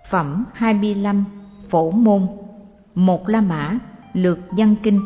Phẩm 25 Phổ Môn. Một La Mã lược văn kinh.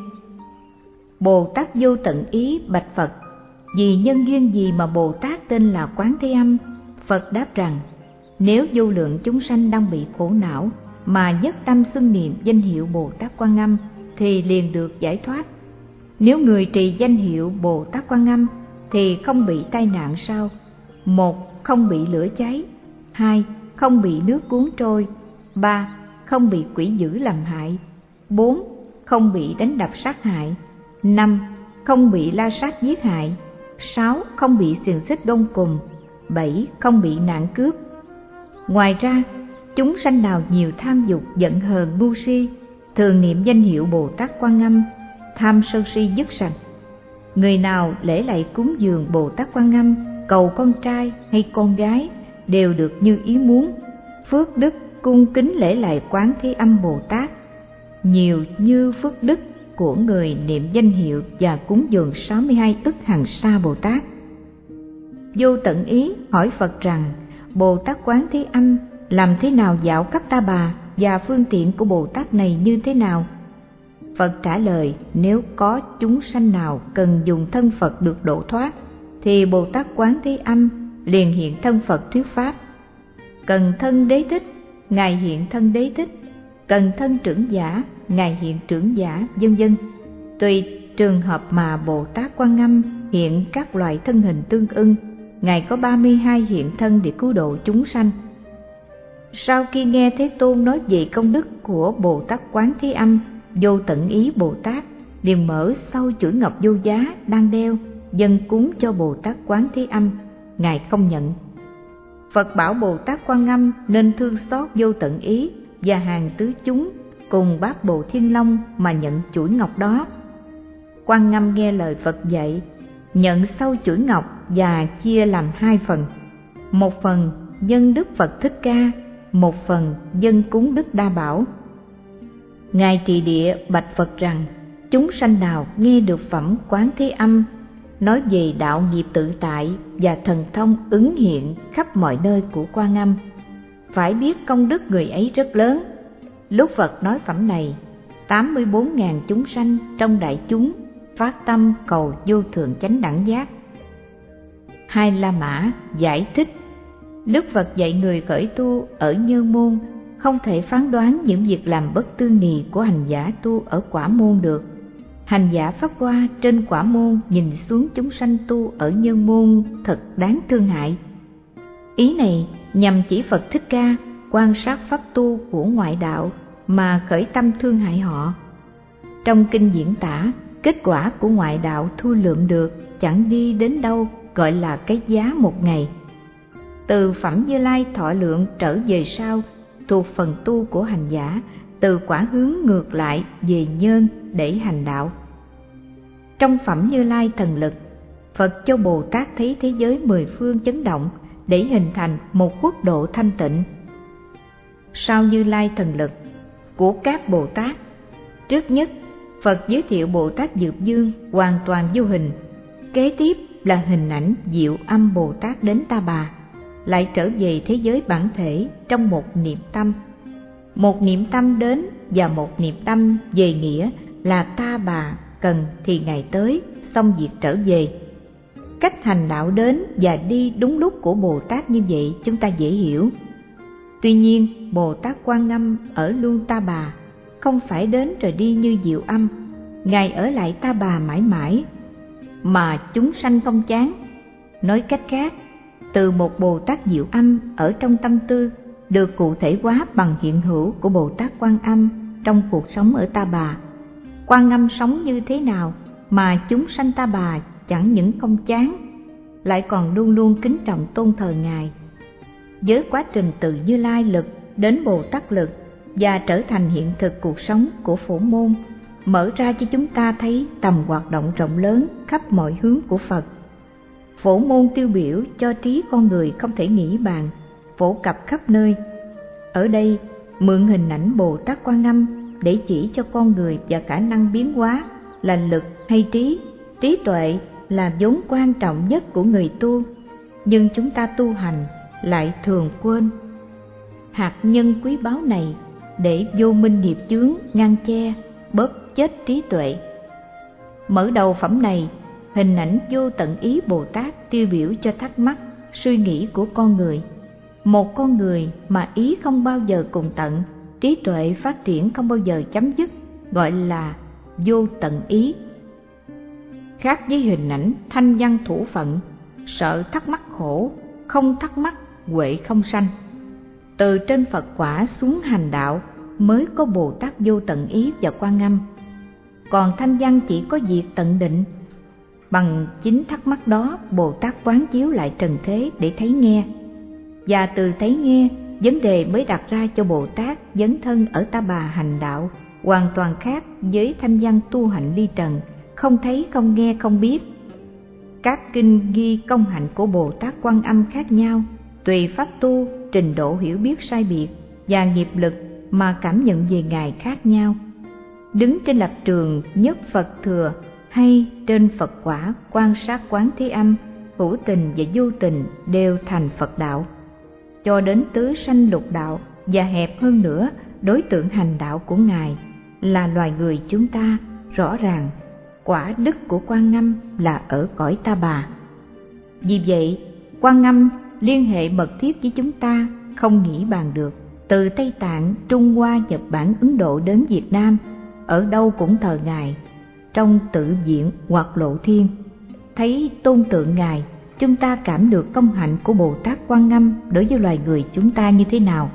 Bồ Tát Vô Tận Ý bạch Phật: vì nhân duyên gì mà Bồ Tát tên là Quán Thế Âm? Phật đáp rằng: nếu vô lượng chúng sanh đang bị khổ não mà nhất tâm xưng niệm danh hiệu Bồ Tát Quan Âm thì liền được giải thoát. Nếu người trì danh hiệu Bồ Tát Quan Âm thì không bị tai nạn sao? 1. Không bị lửa cháy. 2. Không bị nước cuốn trôi. 3. Không bị quỷ dữ làm hại. 4. Không bị đánh đập sát hại. 5. Không bị la sát giết hại. 6. Không bị xiềng xích gông cùm. 7. Không bị nạn cướp. Ngoài ra, chúng sanh nào nhiều tham dục, giận hờn, ngu si, thường niệm danh hiệu Bồ Tát Quan Âm, tham sân si dứt sạch. Người nào lễ lạy cúng dường Bồ Tát Quan Âm, cầu con trai hay con gái đều được như ý muốn. Phước đức cung kính lễ lạy Quán Thế Âm Bồ Tát nhiều như phước đức của người niệm danh hiệu và cúng dường 62 ức hằng sa Bồ Tát. Vô Tận Ý hỏi Phật rằng: Bồ Tát Quán Thế Âm làm thế nào dạo khắp Ta Bà, và phương tiện của Bồ Tát này như thế nào? Phật trả lời: nếu có chúng sanh nào cần dùng thân Phật được độ thoát thì Bồ Tát Quán Thế Âm liền hiện thân Phật thuyết pháp. Cần thân Đế Thích, Ngài hiện thân Đế Thích. Cần thân trưởng giả, Ngài hiện trưởng giả, vân vân. Tùy trường hợp mà Bồ Tát Quan Âm hiện các loại thân hình tương ưng. Ngài có 32 hiện thân để cứu độ chúng sanh. Sau khi nghe Thế Tôn nói về công đức của Bồ Tát Quán Thế Âm, Vô Tận Ý Bồ Tát liền mở sau chuỗi ngọc vô giá đang đeo, dâng cúng cho Bồ Tát Quán Thế Âm. Ngài không nhận. Phật bảo Bồ Tát Quan Âm nên thương xót Vô Tận Ý và hàng tứ chúng cùng Bát Bộ Thiên Long mà nhận chuỗi ngọc đó. Quan Âm nghe lời Phật dạy, nhận sau chuỗi ngọc và chia làm 2 phần. Một phần dâng Đức Phật Thích Ca, một phần dâng cúng Đức Đa Bảo. Ngài Trì Địa bạch Phật rằng: chúng sanh nào nghe được phẩm Quán Thế Âm nói về đạo nghiệp tự tại và thần thông ứng hiện khắp mọi nơi của Quan Âm, phải biết công đức người ấy rất lớn. Lúc Phật nói phẩm này, 84.000 chúng sanh trong đại chúng phát tâm cầu vô thượng chánh đẳng giác. Hai La Mã giải thích: Đức Phật dạy người khởi tu ở Nhân Môn không thể phán đoán những việc làm bất tư nghì của hành giả tu ở Quả Môn được. Hành giả pháp qua trên Quả Môn nhìn xuống chúng sanh tu ở Nhân Môn thật đáng thương hại. Ý này nhằm chỉ Phật Thích Ca quan sát pháp tu của ngoại đạo mà khởi tâm thương hại họ. Trong kinh diễn tả, kết quả của ngoại đạo thu lượm được chẳng đi đến đâu, gọi là cái giá một ngày. Từ phẩm Như Lai thọ lượng trở về sau thuộc phần tu của hành giả, từ quả hướng ngược lại về nhân để hành đạo. Trong phẩm Như Lai thần lực, Phật cho Bồ Tát thấy thế giới 10 phương chấn động để hình thành một quốc độ thanh tịnh. Sau Như Lai thần lực của các Bồ Tát, trước nhất Phật giới thiệu Bồ Tát Dược Dương hoàn toàn vô hình. Kế tiếp là hình ảnh Diệu Âm Bồ Tát đến Ta Bà, lại trở về thế giới bản thể trong một niệm tâm. Một niệm tâm đến và một niệm tâm về nghĩa là Ta Bà cần thì Ngài tới, xong việc trở về. Cách hành đạo đến và đi đúng lúc của Bồ Tát như vậy chúng ta dễ hiểu. Tuy nhiên, Bồ Tát Quan Âm ở luôn Ta Bà, không phải đến rồi đi như Diệu Âm. Ngài ở lại Ta Bà mãi mãi, mà chúng sanh không chán. Nói cách khác, từ một Bồ Tát Diệu Âm ở trong tâm tư được cụ thể hóa bằng hiện hữu của Bồ Tát Quan Âm trong cuộc sống ở Ta Bà. Quan Âm sống như thế nào mà chúng sanh Ta Bà chẳng những không chán, lại còn luôn luôn kính trọng tôn thờ Ngài. Với quá trình từ Như Lai lực đến Bồ Tát lực và trở thành hiện thực cuộc sống của Phổ Môn, mở ra cho chúng ta thấy tầm hoạt động rộng lớn khắp mọi hướng của Phật. Phổ Môn tiêu biểu cho trí con người không thể nghĩ bàn, phổ cập khắp nơi. Ở đây mượn hình ảnh Bồ Tát Quan Âm để chỉ cho con người và khả năng biến hóa là lực hay trí. Trí tuệ là vốn quan trọng nhất của người tu, nhưng chúng ta tu hành lại thường quên. hạt nhân quý báu này để vô minh nghiệp chướng ngăn che, bóp chết trí tuệ. Mở đầu phẩm này, hình ảnh vô tận ý Bồ Tát tiêu biểu cho thắc mắc, suy nghĩ của con người. Một con người mà ý không bao giờ cùng tận, trí tuệ phát triển không bao giờ chấm dứt, gọi là vô tận ý. Khác với hình ảnh thanh văn thủ phận, sợ thắc mắc khổ, không thắc mắc huệ không sanh. Từ trên Phật quả xuống hành đạo mới có Bồ Tát vô tận ý và Quan Âm. Còn thanh văn chỉ có việc tận định. Bằng chính thắc mắc đó, Bồ Tát quán chiếu lại trần thế để thấy nghe. Và từ thấy nghe, vấn đề mới đặt ra cho Bồ Tát dấn thân ở Ta Bà hành đạo, hoàn toàn khác với thanh văn tu hạnh ly trần, không thấy, không nghe, không biết. Các kinh ghi công hạnh của Bồ Tát Quan Âm khác nhau, tùy pháp tu, trình độ hiểu biết sai biệt và nghiệp lực mà cảm nhận về Ngài khác nhau. Đứng trên lập trường nhất Phật thừa hay trên Phật quả quan sát quán Thế Âm, hữu tình và vô tình đều thành Phật đạo. Cho đến tứ sanh lục đạo và hẹp hơn nữa, đối tượng hành đạo của Ngài là loài người chúng ta, rõ ràng quả đức của Quan Âm là ở cõi Ta Bà. Vì vậy, Quan Âm liên hệ mật thiết với chúng ta không nghĩ bàn được. Từ Tây Tạng, Trung Hoa, Nhật Bản, Ấn Độ đến Việt Nam, ở đâu cũng thờ Ngài. Trong tự viện hoặc lộ thiên, thấy tôn tượng Ngài, chúng ta cảm được công hạnh của Bồ Tát Quan Âm đối với loài người chúng ta như thế nào.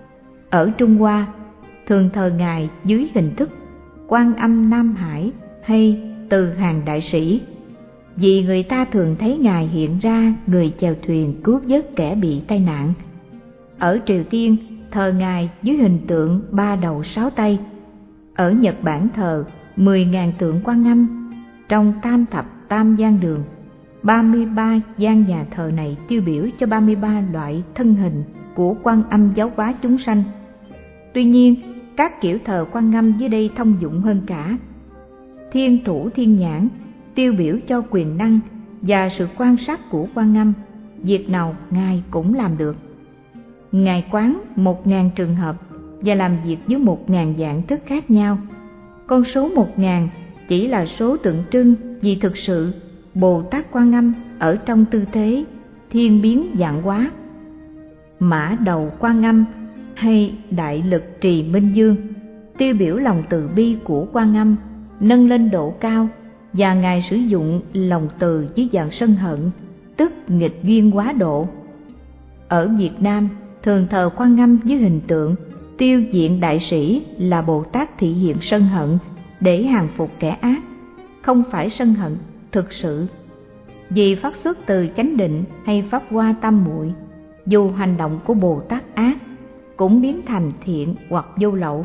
Ở Trung Hoa, thường thờ Ngài dưới hình thức Quan Âm Nam Hải hay Từ Hàng Đại Sĩ, vì người ta thường thấy Ngài hiện ra người chèo thuyền cứu vớt kẻ bị tai nạn. Ở Triều Tiên, thờ Ngài dưới hình tượng 3 đầu 6 tay. Ở Nhật Bản thờ 10.000 tượng Quan Âm. Trong Tam Thập Tam Gian Đường, 33 gian nhà thờ này tiêu biểu cho 33 loại thân hình của Quan Âm giáo hóa chúng sanh. Tuy nhiên, các kiểu thờ Quan Âm dưới đây thông dụng hơn cả. Thiên Thủ Thiên Nhãn tiêu biểu cho quyền năng và sự quan sát của Quan Âm, việc nào Ngài cũng làm được. Ngài quán 1.000 trường hợp và làm việc với 1.000 dạng thức khác nhau. Con số 1.000 chỉ là số tượng trưng, vì thực sự Bồ Tát Quan Âm ở trong tư thế thiên biến vạn hóa. Mã đầu Quan Âm hay Đại Lực Trì Minh Dương tiêu biểu lòng từ bi của Quan Âm nâng lên độ cao, và Ngài sử dụng lòng từ với dạng sân hận, tức nghịch duyên quá độ. Ở Việt Nam, thường thờ Quan Âm với hình tượng Tiêu Diện Đại Sĩ là Bồ Tát thị hiện sân hận để hàng phục kẻ ác, không phải sân hận thực sự. Vì phát xuất từ chánh định hay pháp hoa tam muội, dù hành động của Bồ Tát ác cũng biến thành thiện hoặc vô lậu.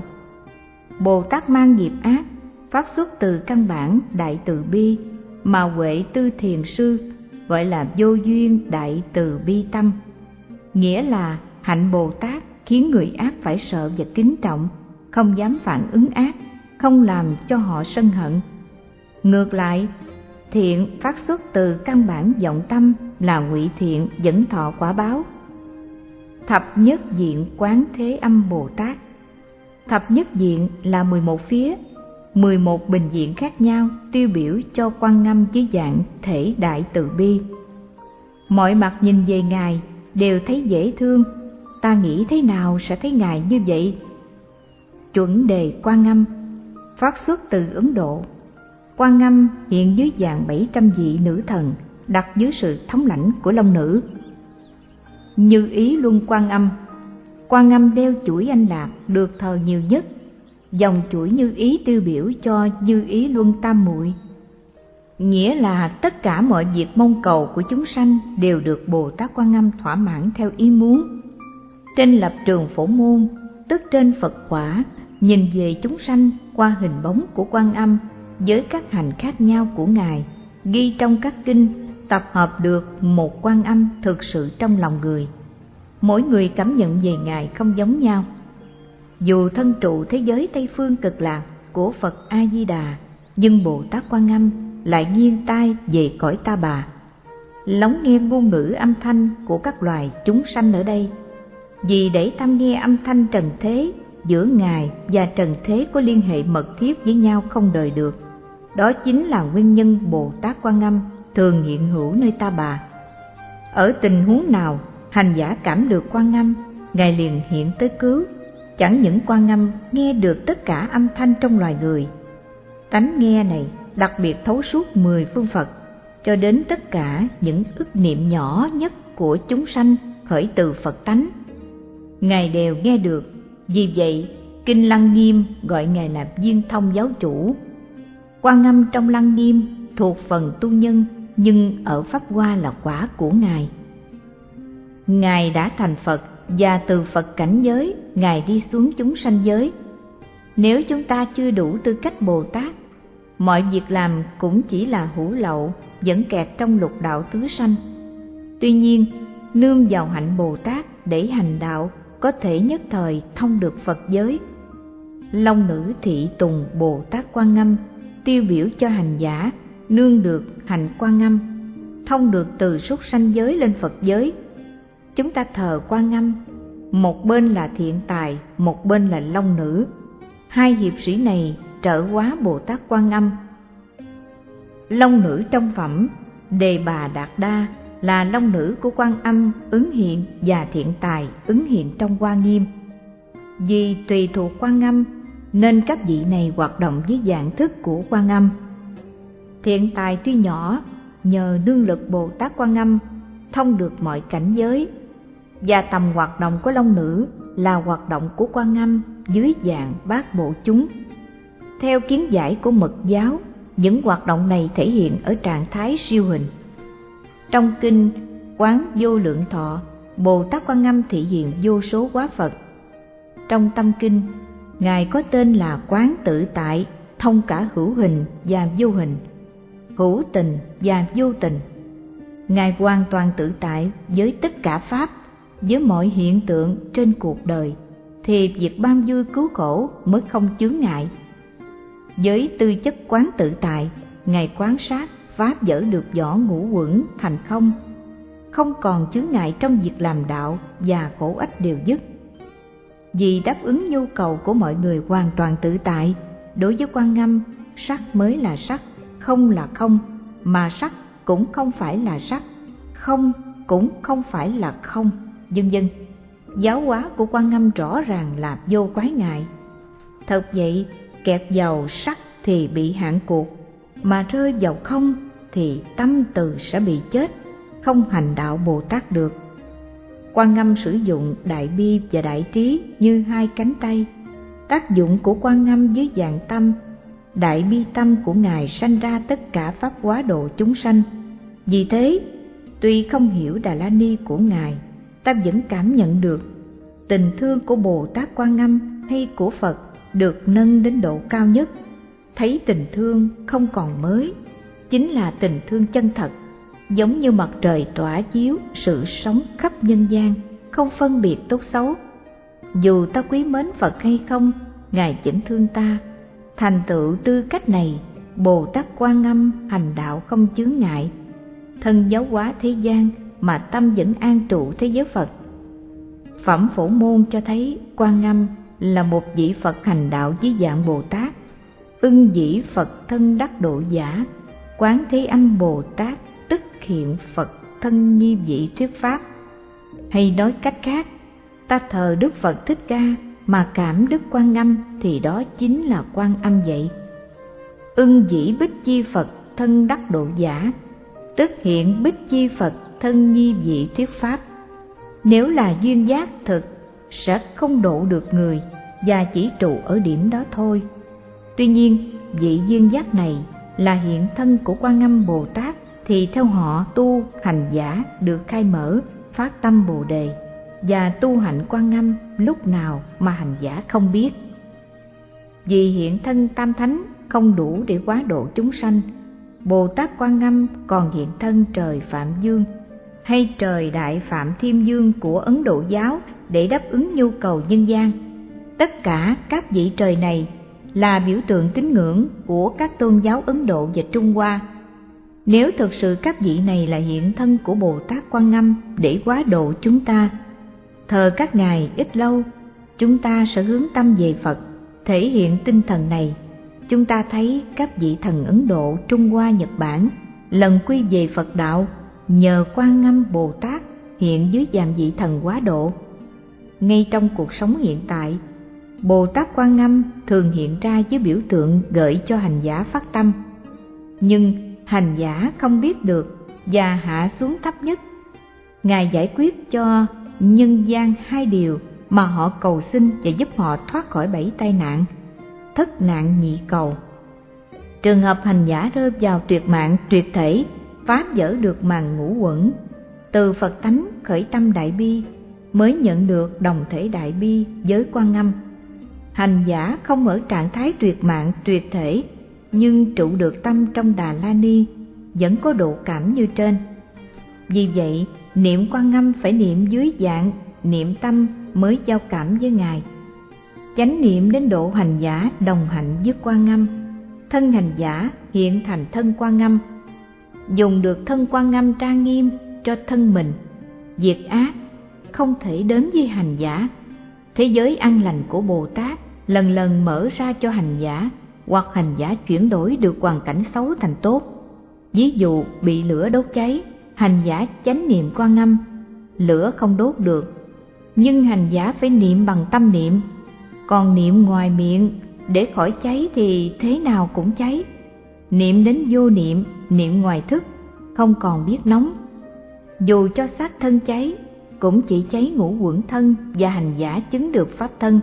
Bồ Tát mang nghiệp ác phát xuất từ căn bản đại từ bi mà Huệ Tư Thiền Sư gọi là vô duyên đại từ bi tâm, nghĩa là hạnh Bồ Tát khiến người ác phải sợ và kính trọng, không dám phản ứng ác, không làm cho họ sân hận. Ngược lại, thiện phát xuất từ căn bản vọng tâm là ngụy thiện dẫn thọ quả báo. Thập nhất diện quán Thế Âm Bồ Tát. Thập nhất diện là 11 phía, 11 bình diện khác nhau tiêu biểu cho Quan Âm dưới dạng thể đại từ bi. Mọi mặt nhìn về Ngài đều thấy dễ thương, ta nghĩ thế nào sẽ thấy Ngài như vậy. Chuẩn đề Quan Âm phát xuất từ Ấn Độ. Quan Âm hiện dưới dạng 700 vị nữ thần đặt dưới sự thống lãnh của Long Nữ. Như Ý Luân Quan Âm. Quan Âm đeo chuỗi anh lạc được thờ nhiều nhất. Dòng chuỗi Như Ý tiêu biểu cho Như Ý Luân Tam Muội, nghĩa là tất cả mọi việc mong cầu của chúng sanh đều được Bồ Tát Quan Âm thỏa mãn theo ý muốn. Trên lập trường phổ môn, tức trên Phật quả, nhìn về chúng sanh qua hình bóng của Quan Âm với các hành khác nhau của Ngài, ghi trong các kinh, tập hợp được một Quan Âm thực sự trong lòng người. Mỗi người cảm nhận về Ngài không giống nhau. Dù thân trụ thế giới Tây Phương Cực Lạc của Phật A Di Đà, nhưng Bồ Tát Quan Âm lại nghiêng tai về cõi Ta Bà, lắng nghe ngôn ngữ âm thanh của các loài chúng sanh ở đây. Vì để tâm nghe âm thanh trần thế, giữa Ngài và trần thế có liên hệ mật thiết với nhau không đời được. Đó chính là nguyên nhân Bồ Tát Quan Âm thường hiện hữu nơi Ta Bà. Ở tình huống nào hành giả cảm được Quan Âm, Ngài liền hiện tới cứu. Chẳng những Quan Âm nghe được tất cả âm thanh trong loài người, tánh nghe này đặc biệt thấu suốt 10 phương Phật, cho đến tất cả những ức niệm nhỏ nhất của chúng sanh khởi từ Phật tánh, Ngài đều nghe được. Vì vậy, Kinh Lăng Nghiêm gọi Ngài là Viên Thông Giáo Chủ. Quan Âm trong Lăng Nghiêm thuộc phần tu nhân, nhưng ở Pháp Hoa là quả của Ngài. Ngài đã thành Phật và từ Phật cảnh giới, Ngài đi xuống chúng sanh giới. Nếu chúng ta chưa đủ tư cách Bồ Tát, mọi việc làm cũng chỉ là hữu lậu, vẫn kẹt trong lục đạo tứ sanh. Tuy nhiên, nương vào hạnh Bồ Tát để hành đạo, có thể nhất thời thông được Phật giới. Long nữ thị tùng Bồ Tát Quan Âm tiêu biểu cho hành giả nương được hành Quan Âm, thông được từ súc sanh giới lên Phật giới. Chúng ta thờ Quan Âm, một bên là thiện tài, một bên là long nữ. Hai hiệp sĩ này trợ hóa Bồ Tát Quan Âm. Long nữ trong phẩm Đề Bà Đạt Đa là long nữ của Quan Âm ứng hiện, và thiện tài ứng hiện trong Hoa Nghiêm. Vì tùy thuộc Quan Âm nên các vị này hoạt động với dạng thức của Quan Âm. Thiện tài tuy nhỏ, nhờ nương lực Bồ Tát Quan Âm thông được mọi cảnh giới, và tầm hoạt động của long nữ là hoạt động của Quan Âm dưới dạng bát bộ chúng. Theo kiến giải của Mật giáo, những hoạt động này thể hiện ở trạng thái siêu hình. Trong kinh Quán Vô Lượng Thọ, Bồ Tát Quan Âm thị hiện vô số hóa Phật. Trong tâm kinh, Ngài có tên là Quán Tự Tại, thông cả hữu hình và vô hình, hữu tình và vô tình. Ngài hoàn toàn tự tại với tất cả pháp, với mọi hiện tượng trên cuộc đời, thì việc ban vui cứu khổ mới không chướng ngại. Với tư chất quán tự tại, Ngài quan sát pháp dỡ được vỏ ngũ uẩn thành không, không còn chướng ngại trong việc làm đạo, và khổ ách đều dứt. Vì đáp ứng nhu cầu của mọi người hoàn toàn tự tại, đối với Quan Âm, sắc mới là sắc, không là không, mà sắc cũng không phải là sắc, không cũng không phải là không, vân vân. Giáo hóa của Quan Âm rõ ràng là vô quái ngại. Thật vậy, kẹt vào sắc thì bị hạn cuộc, mà rơi vào không thì tâm từ sẽ bị chết, không hành đạo Bồ Tát được. Quan Âm sử dụng đại bi và đại trí như hai cánh tay. Tác dụng của Quan Âm dưới dạng tâm, đại bi tâm của Ngài sanh ra tất cả pháp hóa độ chúng sanh. Vì thế, tuy không hiểu Đà La Ni của Ngài, ta vẫn cảm nhận được tình thương của Bồ Tát Quan Âm hay của Phật được nâng đến độ cao nhất. Thấy tình thương không còn mới, chính là tình thương chân thật, giống như mặt trời tỏa chiếu sự sống khắp nhân gian, không phân biệt tốt xấu. Dù ta quý mến Phật hay không, Ngài vẫn thương ta. Thành tựu tư cách này, Bồ Tát Quan Âm hành đạo không chướng ngại, thân giáo hóa thế gian mà tâm vẫn an trụ thế giới Phật. Phẩm Phổ Môn cho thấy Quan Âm là một vị Phật hành đạo dưới dạng Bồ Tát, ưng dĩ Phật thân đắc độ giả. Quán Thế Âm Bồ Tát tức hiện Phật thân nhi vị thuyết pháp. Hay nói cách khác, ta thờ Đức Phật Thích Ca mà cảm Đức Quan Âm thì đó chính là Quan Âm vậy. Ưng dĩ Bích Chi Phật thân đắc độ giả, tức hiện Bích Chi Phật thân nhi vị thuyết pháp. Nếu là duyên giác thực, sẽ không độ được người và chỉ trụ ở điểm đó thôi. Tuy nhiên, vị duyên giác này là hiện thân của Quan Âm Bồ Tát, thì theo họ tu hành giả được khai mở phát tâm Bồ Đề và tu hạnh Quan Âm lúc nào mà hành giả không biết. Vì hiện thân tam thánh không đủ để hóa độ chúng sanh, Bồ Tát Quan Âm còn hiện thân trời Phạm Dương hay trời Đại Phạm Thiên Dương của Ấn Độ giáo để đáp ứng nhu cầu nhân gian. Tất cả các vị trời này là biểu tượng tín ngưỡng của các tôn giáo Ấn Độ và Trung Hoa. Nếu thực sự các vị này là hiện thân của Bồ Tát Quan Âm để hóa độ chúng ta, Thờ các ngài ít lâu, chúng ta sẽ hướng tâm về Phật. Thể hiện tinh thần này, chúng ta thấy các vị thần Ấn Độ, Trung Hoa, Nhật Bản lần quy về Phật đạo nhờ Quan Âm Bồ Tát hiện dưới dạng vị thần Quá Độ. Ngay trong cuộc sống hiện tại, Bồ Tát Quan Âm thường hiện ra với biểu tượng gợi cho hành giả phát tâm, nhưng hành giả không biết được và hạ xuống thấp nhất. Ngài giải quyết cho nhân gian hai điều mà họ cầu xin và giúp họ thoát khỏi 7 tai nạn, thất nạn nhị cầu. Trường hợp hành giả rơi vào tuyệt mạng tuyệt thể, phá vỡ được màn ngũ uẩn, từ Phật tánh khởi tâm đại bi, mới nhận được đồng thể đại bi với Quan Âm. Hành giả không ở trạng thái tuyệt mạng tuyệt thể, nhưng trụ được tâm trong Đà La Ni, vẫn có độ cảm như trên. Vì vậy, niệm Quan Âm phải niệm dưới dạng niệm tâm mới giao cảm với Ngài. Chánh niệm đến độ hành giả đồng hạnh với Quan Âm, thân hành giả hiện thành thân Quan Âm, dùng được thân Quan Âm trang nghiêm cho thân mình. Diệt ác không thể đến với hành giả. Thế giới an lành của Bồ Tát lần lần mở ra cho hành giả, hoặc hành giả chuyển đổi được hoàn cảnh xấu thành tốt. Ví dụ bị lửa đốt cháy, hành giả chánh niệm Quan Âm, lửa không đốt được, nhưng hành giả phải niệm bằng tâm niệm. Còn niệm ngoài miệng để khỏi cháy thì thế nào cũng cháy. Niệm đến vô niệm, niệm ngoài thức, không còn biết nóng. Dù cho xác thân cháy, cũng chỉ cháy ngũ uẩn thân và hành giả chứng được pháp thân.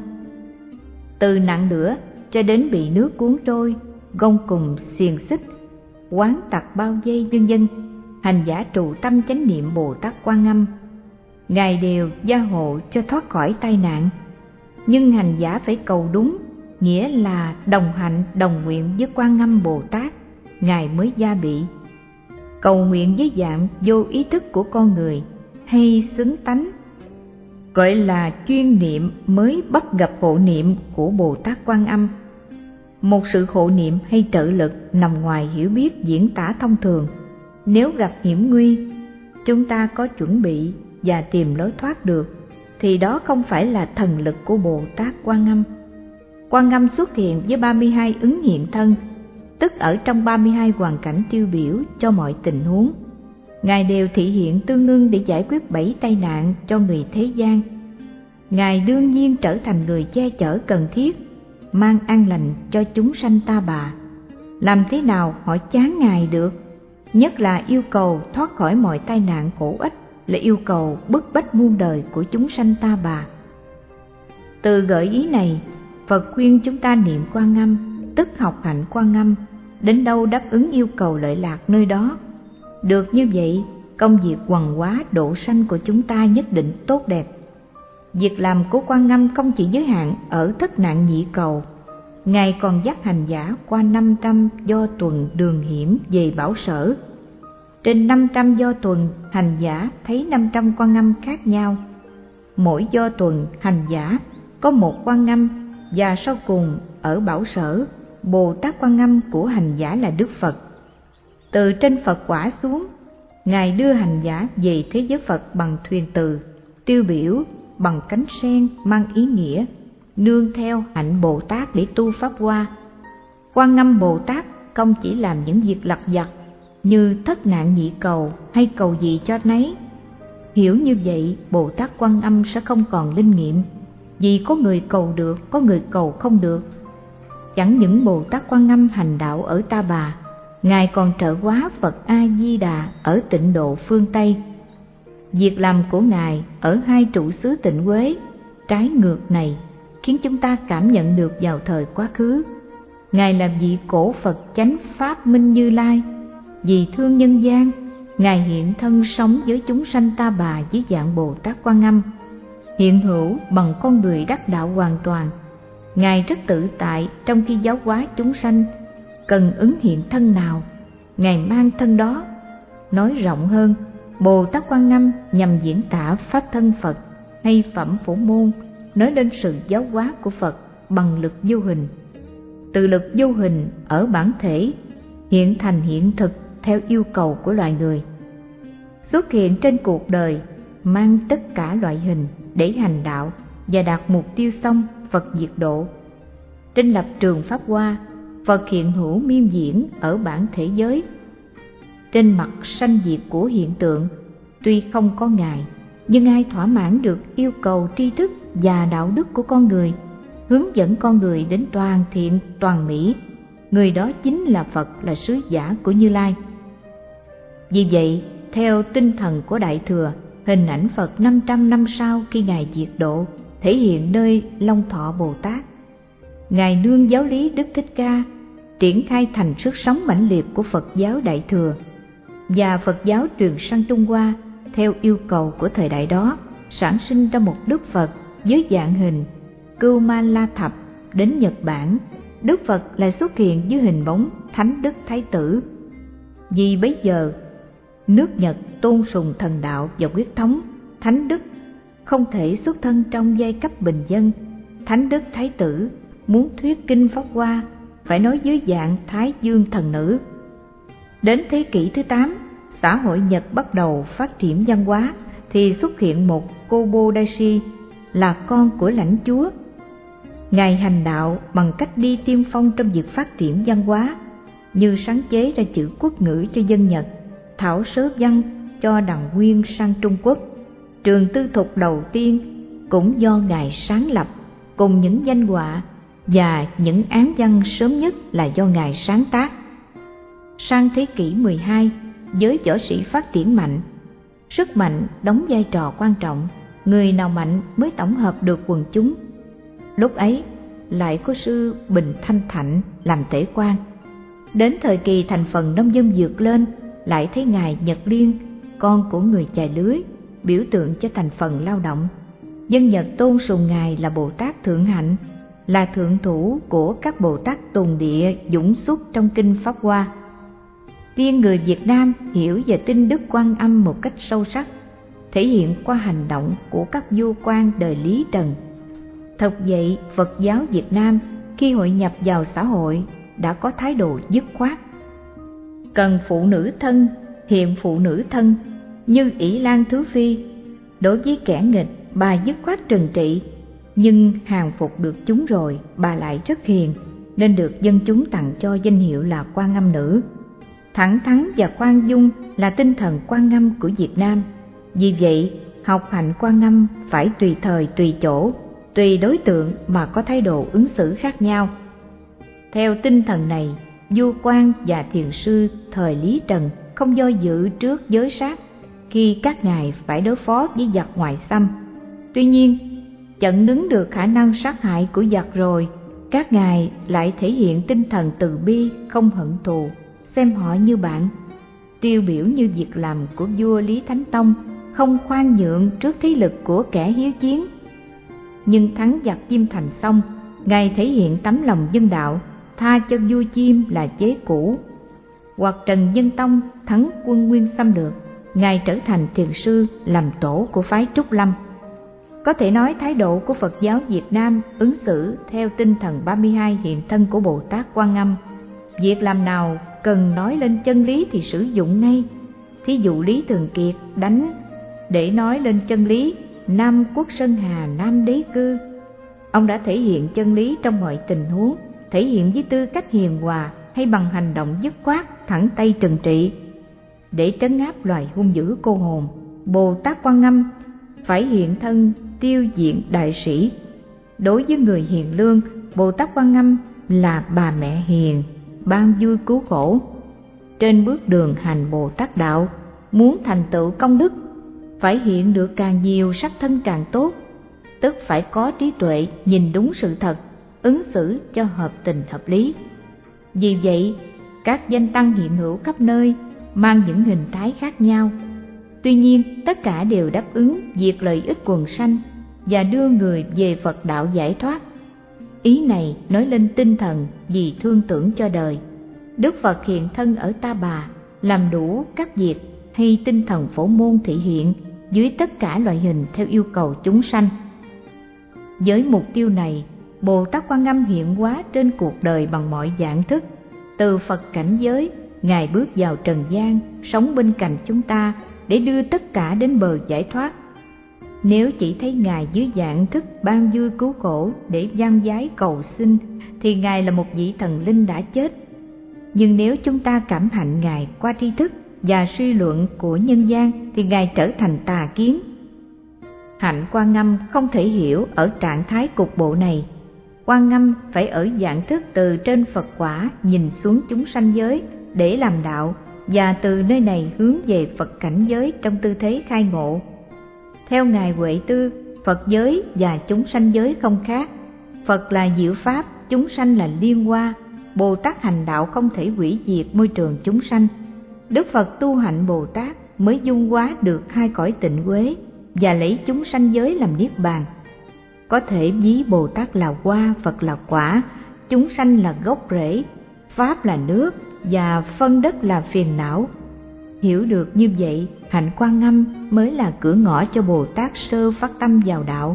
Từ nặng lửa cho đến bị nước cuốn trôi, gông cùm xiềng xích, oán tặc bao vây vân vân, hành giả trụ tâm chánh niệm Bồ Tát Quan Âm, Ngài đều gia hộ cho thoát khỏi tai nạn. Nhưng hành giả phải cầu đúng, nghĩa là đồng hạnh đồng nguyện với Quan Âm Bồ Tát, Ngài mới gia bị. Cầu nguyện với dạng vô ý thức của con người hay xứng tánh, gọi là chuyên niệm, mới bắt gặp hộ niệm của Bồ Tát Quan Âm. Một sự hộ niệm hay trợ lực nằm ngoài hiểu biết diễn tả thông thường. Nếu gặp hiểm nguy, chúng ta có chuẩn bị và tìm lối thoát được, thì đó không phải là thần lực của Bồ Tát Quan Âm. Quan Âm xuất hiện với 32 ứng hiện thân, tức ở trong 32 hoàn cảnh tiêu biểu cho mọi tình huống. Ngài đều thị hiện tương đương để giải quyết 7 tai nạn cho người thế gian. Ngài đương nhiên trở thành người che chở cần thiết, mang an lành cho chúng sanh ta bà. Làm thế nào họ chán Ngài được? Nhất là yêu cầu thoát khỏi mọi tai nạn khổ ích, là yêu cầu bức bách muôn đời của chúng sanh ta bà. Từ gợi ý này, Phật khuyên chúng ta niệm Quan Âm, tức học hạnh Quan Âm, đến đâu đáp ứng yêu cầu lợi lạc nơi đó. Được như vậy, công việc hoằng hóa độ sanh của chúng ta nhất định tốt đẹp. Việc làm của Quan Âm không chỉ giới hạn ở thất nạn nhị cầu, Ngài còn dắt hành giả qua 500 do tuần đường hiểm về bảo sở. Trên 500 do tuần, hành giả thấy 500 Quan Âm khác nhau. Mỗi do tuần, hành giả có một Quan Âm, và sau cùng ở bảo sở, Bồ Tát Quan Âm của hành giả là Đức Phật. Từ trên Phật quả xuống, Ngài đưa hành giả về thế giới Phật bằng thuyền từ, tiêu biểu bằng cánh sen mang ý nghĩa nương theo hạnh Bồ Tát để tu pháp hoa. Quan Âm Bồ Tát không chỉ làm những việc lặt vặt như thất nạn nhị cầu hay cầu gì cho nấy. Hiểu như vậy, Bồ Tát Quan Âm sẽ không còn linh nghiệm, vì có người cầu được, có người cầu không được. Chẳng những Bồ Tát Quan Âm hành đạo ở Ta Bà, Ngài còn trợ hóa Phật A Di Đà ở Tịnh Độ phương Tây. Việc làm của Ngài ở hai trụ xứ Tịnh Quế trái ngược này khiến chúng ta cảm nhận được vào thời quá khứ. Ngài là vị cổ Phật chánh Pháp Minh Như Lai. Vì thương nhân gian, Ngài hiện thân sống với chúng sanh Ta Bà dưới dạng Bồ Tát Quan Âm, hiện hữu bằng con người đắc đạo hoàn toàn. Ngài rất tự tại trong khi giáo hóa chúng sanh, cần ứng hiện thân nào, Ngài mang thân đó. Nói rộng hơn, Bồ Tát Quan Âm nhằm diễn tả pháp thân Phật hay phẩm phổ môn, nói đến sự giáo hóa của Phật bằng lực vô hình. Từ lực vô hình ở bản thể hiện thành hiện thực theo yêu cầu của loài người, xuất hiện trên cuộc đời mang tất cả loại hình, để hành đạo và đạt mục tiêu xong Phật diệt độ. Trên lập trường Pháp Hoa, Phật hiện hữu miên diễn ở bản thể giới. Trên mặt sanh diệt của hiện tượng, tuy không có Ngài, nhưng ai thỏa mãn được yêu cầu tri thức và đạo đức của con người, hướng dẫn con người đến toàn thiện toàn mỹ, người đó chính là Phật, là sứ giả của Như Lai. Vì vậy, theo tinh thần của Đại Thừa, hình ảnh Phật 500 năm sau khi Ngài diệt độ thể hiện nơi Long Thọ Bồ Tát. Ngài nương giáo lý Đức Thích Ca triển khai thành sức sống mãnh liệt của Phật giáo Đại Thừa, và Phật giáo truyền sang Trung Hoa theo yêu cầu của thời đại đó, sản sinh ra một Đức Phật với dạng hình Cưu Ma La Thập. Đến Nhật Bản, Đức Phật lại xuất hiện dưới hình bóng Thánh Đức Thái Tử. Vì bấy giờ nước Nhật tôn sùng thần đạo và huyết thống, Thánh Đức không thể xuất thân trong giai cấp bình dân. Thánh Đức Thái Tử muốn thuyết kinh Pháp Hoa phải nói dưới dạng Thái Dương thần nữ. Đến thế kỷ thứ 8, xã hội Nhật bắt đầu phát triển văn hóa, thì xuất hiện một Kobodaishi là con của lãnh chúa. Ngài hành đạo bằng cách đi tiên phong trong việc phát triển văn hóa, như sáng chế ra chữ quốc ngữ cho dân Nhật, thảo sớ văn cho Đằng Nguyên sang Trung Quốc. Trường tư thục đầu tiên cũng do Ngài sáng lập, cùng những danh họa và những án văn sớm nhất là do Ngài sáng tác. Sang thế kỷ 12, giới võ sĩ phát triển mạnh. Sức mạnh đóng vai trò quan trọng, người nào mạnh mới tổng hợp được quần chúng. Lúc ấy lại có sư Bình Thanh Thạnh làm tể quan. Đến thời kỳ thành phần nông dân vượt lên, lại thấy Ngài Nhật Liên, con của người chài lưới, biểu tượng cho thành phần lao động. Dân Nhật tôn sùng Ngài là Bồ Tát Thượng Hạnh, là thượng thủ của các Bồ Tát tùng địa dũng xuất trong kinh Pháp Hoa. Riêng người Việt Nam hiểu và tin Đức Quan Âm một cách sâu sắc, thể hiện qua hành động của các vua quan đời Lý Trần. Thật vậy, Phật giáo Việt Nam khi hội nhập vào xã hội đã có thái độ dứt khoát. Cần phụ nữ thân, hiệm phụ nữ thân, như ỷ Lan Thứ Phi. Đối với kẻ nghịch, bà dứt khoát trừng trị, nhưng hàng phục được chúng rồi, bà lại rất hiền, nên được dân chúng tặng cho danh hiệu là Quan Âm Nữ. Thẳng thắn và khoan dung là tinh thần Quan Âm của Việt Nam. Vì vậy, học hành Quan Âm phải tùy thời tùy chỗ, tùy đối tượng mà có thái độ ứng xử khác nhau. Theo tinh thần này, vua quan và thiền sư thời Lý Trần không do dự trước giới sát khi các ngài phải đối phó với giặc ngoại xâm. Tuy nhiên, chặn đứng được khả năng sát hại của giặc rồi, các ngài lại thể hiện tinh thần từ bi, không hận thù, xem họ như bạn. Tiêu biểu như việc làm của vua Lý Thánh Tông, không khoan nhượng trước thế lực của kẻ hiếu chiến. Nhưng thắng giặc Chiêm Thành xong, ngài thể hiện tấm lòng nhân đạo, tha cho vua Chiêm là chế cũ. Hoặc Trần Nhân Tông thắng quân Nguyên xâm lược, ngài trở thành thiền sư làm tổ của phái Trúc Lâm. Có thể nói thái độ của Phật giáo Việt Nam ứng xử theo tinh thần 32 hiện thân của Bồ Tát Quan Âm. Việc làm nào cần nói lên chân lý thì sử dụng ngay. Thí dụ Lý Thường Kiệt đánh để nói lên chân lý Nam Quốc Sơn Hà Nam Đế Cư. Ông đã thể hiện chân lý trong mọi tình huống, thể hiện với tư cách hiền hòa hay bằng hành động dứt khoát, thẳng tay trừng trị. Để trấn áp loài hung dữ cô hồn, Bồ Tát Quan Âm phải hiện thân tiêu diệt đại sĩ. Đối với người hiền lương, Bồ Tát Quan Âm là bà mẹ hiền, ban vui cứu khổ. Trên bước đường hành Bồ Tát đạo, muốn thành tựu công đức, phải hiện được càng nhiều sắc thân càng tốt, tức phải có trí tuệ nhìn đúng sự thật, ứng xử cho hợp tình hợp lý. Vì vậy, các danh tăng hiện hữu khắp nơi mang những hình thái khác nhau. Tuy nhiên, tất cả đều đáp ứng việc lợi ích quần sanh và đưa người về Phật đạo giải thoát. Ý này nói lên tinh thần vì thương tưởng cho đời. Đức Phật hiện thân ở Ta Bà, làm đủ các việc hay tinh thần phổ môn thị hiện dưới tất cả loại hình theo yêu cầu chúng sanh. Với mục tiêu này, Bồ Tát Quan Âm hiện hóa trên cuộc đời bằng mọi dạng thức. Từ Phật cảnh giới, Ngài bước vào trần gian, sống bên cạnh chúng ta để đưa tất cả đến bờ giải thoát. Nếu chỉ thấy Ngài dưới dạng thức ban vui cứu khổ để gian vái cầu xin thì Ngài là một vị thần linh đã chết. Nhưng nếu chúng ta cảm hạnh Ngài qua tri thức và suy luận của nhân gian thì Ngài trở thành tà kiến. Hạnh Quan Âm không thể hiểu ở trạng thái cục bộ này. Quan Âm phải ở dạng thức từ trên Phật quả nhìn xuống chúng sanh giới để làm đạo, và từ nơi này hướng về Phật cảnh giới trong tư thế khai ngộ. Theo Ngài Huệ Tư, Phật giới và chúng sanh giới không khác. Phật là diệu pháp, chúng sanh là liên hoa. Bồ Tát hành đạo không thể hủy diệt môi trường chúng sanh. Đức Phật tu hạnh Bồ Tát mới dung hóa được hai cõi tịnh uế và lấy chúng sanh giới làm niết bàn. Có thể ví Bồ Tát là hoa, Phật là quả, chúng sanh là gốc rễ, pháp là nước và phân đất là phiền não. Hiểu được như vậy, hạnh Quan Âm mới là cửa ngõ cho Bồ Tát sơ phát tâm vào đạo.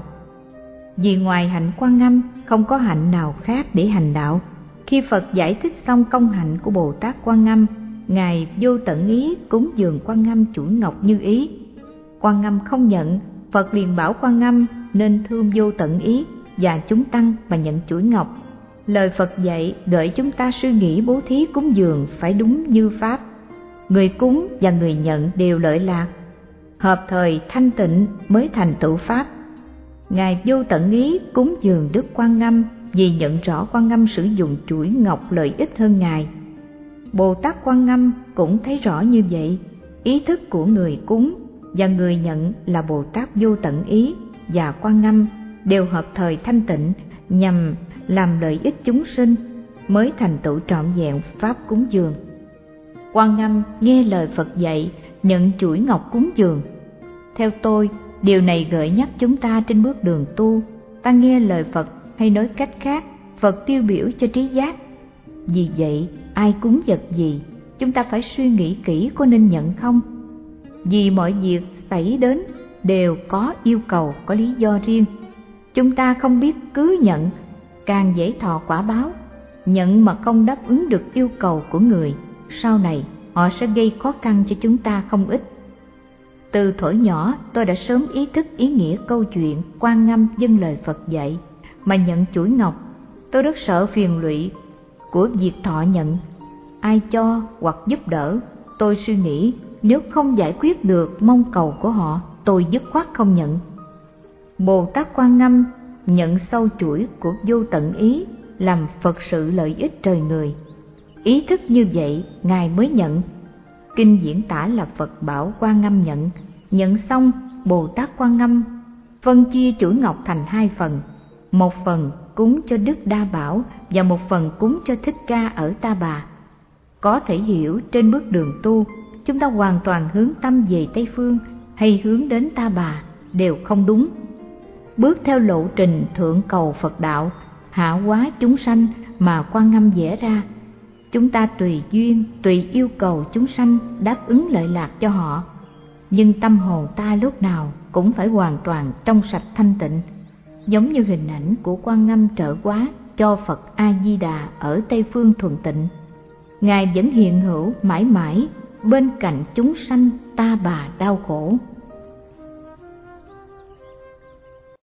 Vì ngoài hạnh Quan Âm không có hạnh nào khác để hành đạo. Khi Phật giải thích xong công hạnh của Bồ Tát Quan Âm, Ngài Vô Tận Ý cúng dường Quan Âm chuỗi ngọc như ý. Quan Âm không nhận, Phật liền bảo Quan Âm nên thương Vô Tận Ý và chúng tăng và nhận chuỗi ngọc. Lời Phật dạy đợi chúng ta suy nghĩ bố thí cúng dường phải đúng như pháp. Người cúng và người nhận đều lợi lạc, hợp thời thanh tịnh mới thành tựu pháp. Ngài Vô Tận Ý cúng dường Đức Quan Âm vì nhận rõ Quan Âm sử dụng chuỗi ngọc lợi ích hơn Ngài. Bồ Tát Quan Âm cũng thấy rõ như vậy. Ý thức của người cúng và người nhận là Bồ Tát Vô Tận Ý và Quan Âm đều hợp thời thanh tịnh nhằm làm lợi ích chúng sinh, mới thành tựu trọn vẹn pháp cúng dường. Quan Âm nghe lời Phật dạy, nhận chuỗi ngọc cúng dường. Theo tôi, điều này gợi nhắc chúng ta trên bước đường tu, ta nghe lời Phật, hay nói cách khác, Phật tiêu biểu cho trí giác. Vì vậy, ai cúng vật gì, chúng ta phải suy nghĩ kỹ có nên nhận không. Vì mọi việc xảy đến đều có yêu cầu, có lý do riêng. Chúng ta không biết cứ nhận, càng dễ thọ quả báo. Nhận mà không đáp ứng được yêu cầu của người, sau này họ sẽ gây khó khăn cho chúng ta không ít. Từ thuở nhỏ tôi đã sớm ý thức ý nghĩa câu chuyện Quan Âm dâng lời Phật dạy mà nhận chuỗi ngọc. Tôi rất sợ phiền lụy của việc thọ nhận. Ai cho hoặc giúp đỡ, tôi suy nghĩ nếu không giải quyết được mong cầu của họ, tôi dứt khoát không nhận. Bồ Tát Quan Âm nhận sâu chuỗi của Vô Tận Ý làm Phật sự lợi ích trời người. Ý thức như vậy, Ngài mới nhận. Kinh diễn tả là Phật bảo Quan Âm nhận xong Bồ Tát Quan Âm phân chia chuỗi ngọc thành hai phần, một phần cúng cho Đức Đa Bảo và một phần cúng cho Thích Ca ở Ta Bà. Có thể hiểu trên bước đường tu, chúng ta hoàn toàn hướng tâm về Tây Phương hay hướng đến Ta Bà đều không đúng. Bước theo lộ trình thượng cầu Phật đạo, hạ hóa chúng sanh mà Quan Âm vẽ ra, chúng ta tùy duyên, tùy yêu cầu chúng sanh đáp ứng lợi lạc cho họ. Nhưng tâm hồn ta lúc nào cũng phải hoàn toàn trong sạch thanh tịnh, giống như hình ảnh của Quan Âm trợ hóa cho Phật A Di Đà ở Tây Phương thuần tịnh. Ngài vẫn hiện hữu mãi mãi bên cạnh chúng sanh Ta Bà đau khổ.